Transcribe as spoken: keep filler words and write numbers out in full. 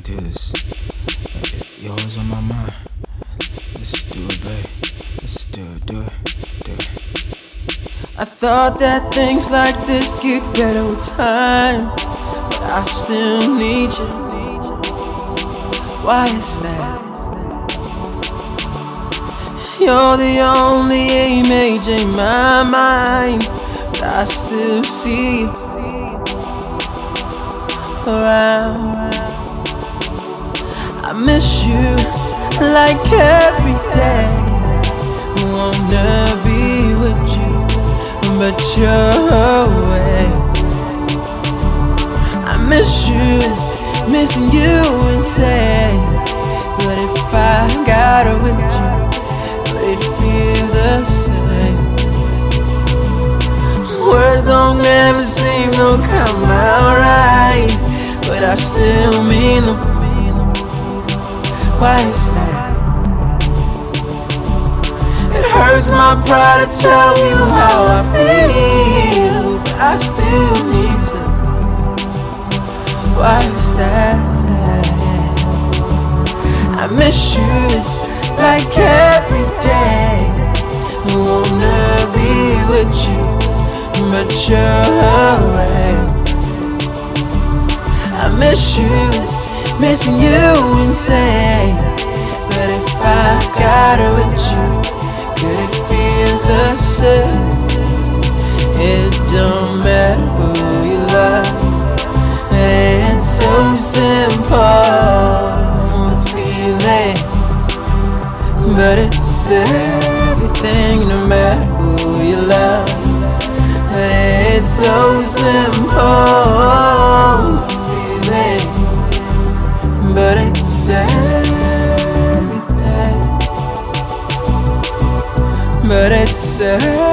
do this. You're always on my mind. Let's do it, babe. Let's do it, do it, do it. I thought that things like this get better with time, but I still need you. Why is that? You're the only image in my mind, but I still see you around. I miss you like every day. Wanna be with you, but you're away. I miss you, missing you insane. But if I got it with you, would it feel the same? Words don't ever seem to come out right, but I still mean them. Why is that? It hurts my pride to tell you how I feel, but I still need to. Why is that? I miss you like every day. I wanna be with you, but you're away. I miss you, missing you insane. But if I got it with you, could it feel the same? It don't matter who you love, it's so simple, the feeling. But it's everything, no matter who you love. It's so simple, the feeling. But it's everything. But it's everything.